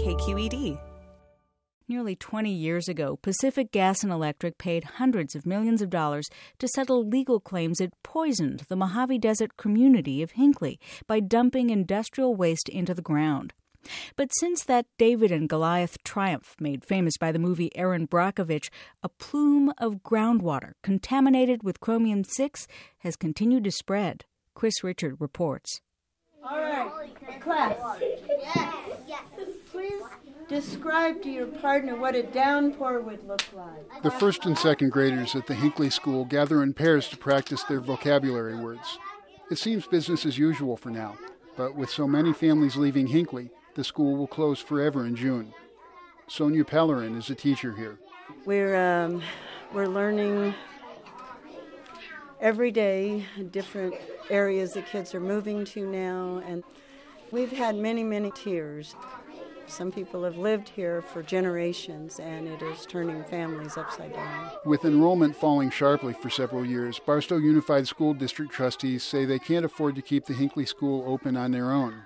KQED. Nearly 20 years ago, Pacific Gas and Electric paid hundreds of millions of dollars to settle legal claims it poisoned the Mojave Desert community of Hinckley by dumping industrial waste into the ground. But since that David and Goliath triumph, made famous by the movie Erin Brockovich, a plume of groundwater contaminated with chromium-6 has continued to spread. Chris Richard reports. All right, class. Yes. Please describe to your partner what a downpour would look like. The first and second graders at the Hinckley School gather in pairs to practice their vocabulary words. It seems business as usual for now, but with so many families leaving Hinckley, the school will close forever in June. Sonia Pellerin is a teacher here. We're learning every day different areas the kids are moving to now, and we've had many tears. Some people have lived here for generations, and it is turning families upside down. With enrollment falling sharply for several years, Barstow Unified School District trustees say they can't afford to keep the Hinckley School open on their own.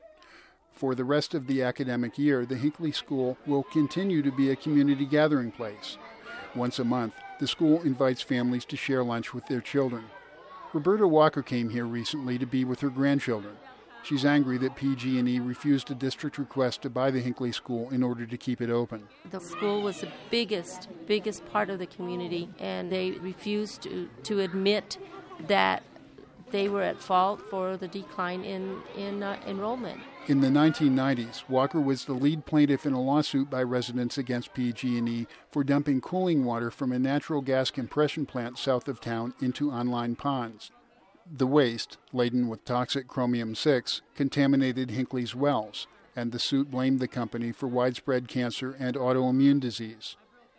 For the rest of the academic year, the Hinckley School will continue to be a community gathering place. Once a month, the school invites families to share lunch with their children. Roberta Walker came here recently to be with her grandchildren. She's angry that PG&E refused a district request to buy the Hinckley School in order to keep it open. The school was the biggest part of the community, and they refused to admit that they were at fault for the decline in enrollment. In the 1990s, Walker was the lead plaintiff in a lawsuit by residents against PG&E for dumping cooling water from a natural gas compression plant south of town into online ponds. The waste, laden with toxic chromium-6, contaminated Hinckley's wells, and the suit blamed the company for widespread cancer and autoimmune disease.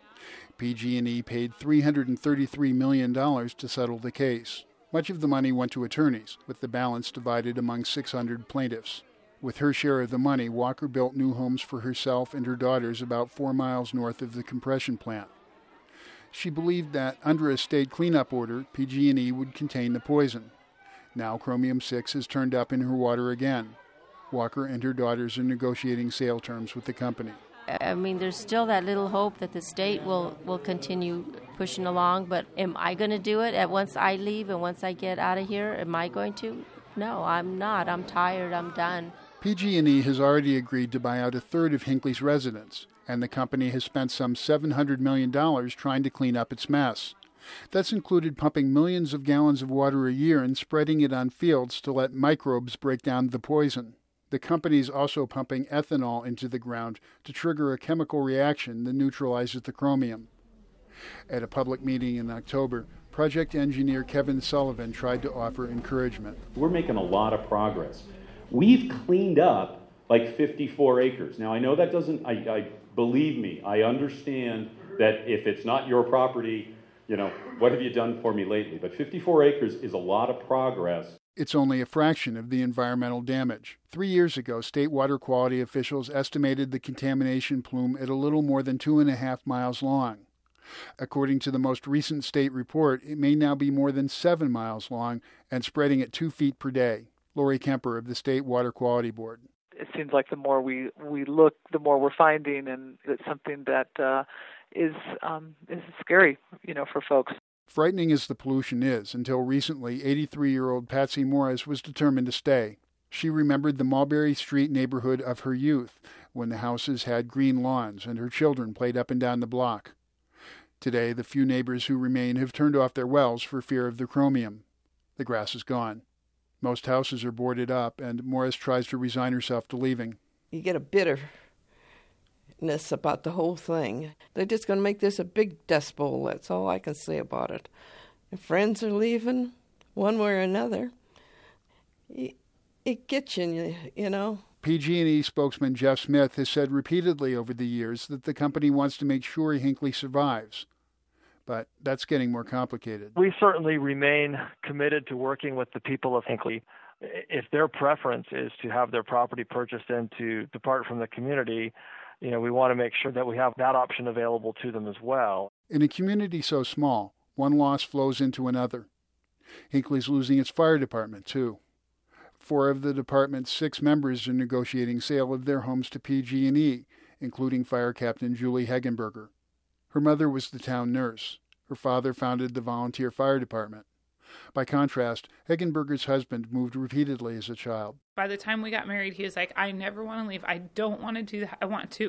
PG&E paid $333 million to settle the case. Much of the money went to attorneys, with the balance divided among 600 plaintiffs. With her share of the money, Walker built new homes for herself and her daughters about 4 miles north of the compression plant. She believed that under a state cleanup order, PG&E would contain the poison. Now chromium-6 has turned up in her water again. Walker and her daughters are negotiating sale terms with the company. I mean, there's still that little hope that the state will continue pushing along, but am I going to do it once I leave and once I get out of here? Am I going to? No, I'm not. I'm tired. I'm done. PG&E has already agreed to buy out a third of Hinckley's residents, and the company has spent some $700 million trying to clean up its mess. That's included pumping millions of gallons of water a year and spreading it on fields to let microbes break down the poison. The company is also pumping ethanol into the ground to trigger a chemical reaction that neutralizes the chromium. At a public meeting in October, project engineer Kevin Sullivan tried to offer encouragement. We're making a lot of progress. We've cleaned up like 54 acres. Now, I know that doesn't, believe me, I understand that if it's not your property, what have you done for me lately? But 54 acres is a lot of progress. It's only a fraction of the environmental damage. 3 years ago, state water quality officials estimated the contamination plume at a little more than 2.5 miles long. According to the most recent state report, it may now be more than 7 miles long and spreading at 2 feet per day. Lori Kemper of the State Water Quality Board. It seems like the more we look, the more we're finding, and it's something that is scary, for folks. Frightening as the pollution is, until recently, 83-year-old Patsy Morris was determined to stay. She remembered the Mulberry Street neighborhood of her youth, when the houses had green lawns and her children played up and down the block. Today, the few neighbors who remain have turned off their wells for fear of the chromium. The grass is gone. Most houses are boarded up, and Morris tries to resign herself to leaving. You get a bitterness about the whole thing. They're just going to make this a big dust bowl. That's all I can say about it. And friends are leaving, one way or another. It gets you. PG&E spokesman Jeff Smith has said repeatedly over the years that the company wants to make sure Hinckley survives. But that's getting more complicated. We certainly remain committed to working with the people of Hinckley. If their preference is to have their property purchased and to depart from the community, we want to make sure that we have that option available to them as well. In a community so small, one loss flows into another. Hinckley's losing its fire department, too. 4 of the department's 6 members are negotiating sale of their homes to PG&E, including Fire Captain Julie Hegenberger. Her mother was the town nurse. Her father founded the volunteer fire department. By contrast, Hegenberger's husband moved repeatedly as a child. By the time we got married, he was like, I never want to leave. I don't want to do that. I want to.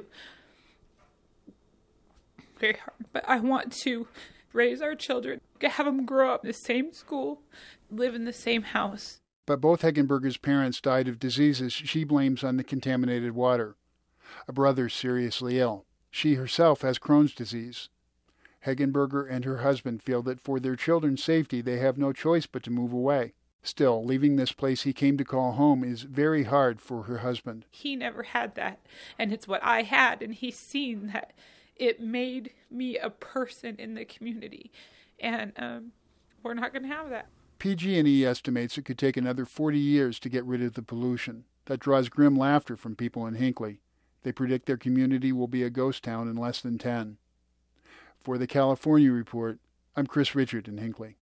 Very hard. But I want to raise our children, have them grow up in the same school, live in the same house. But both Hegenberger's parents died of diseases she blames on the contaminated water. A brother's seriously ill. She herself has Crohn's disease. Hegenberger and her husband feel that for their children's safety they have no choice but to move away. Still, leaving this place he came to call home is very hard for her husband. He never had that, and it's what I had, and he's seen that it made me a person in the community, and we're not going to have that. PG&E estimates it could take another 40 years to get rid of the pollution. That draws grim laughter from people in Hinckley. They predict their community will be a ghost town in less than 10. For the California Report, I'm Chris Richard in Hinckley.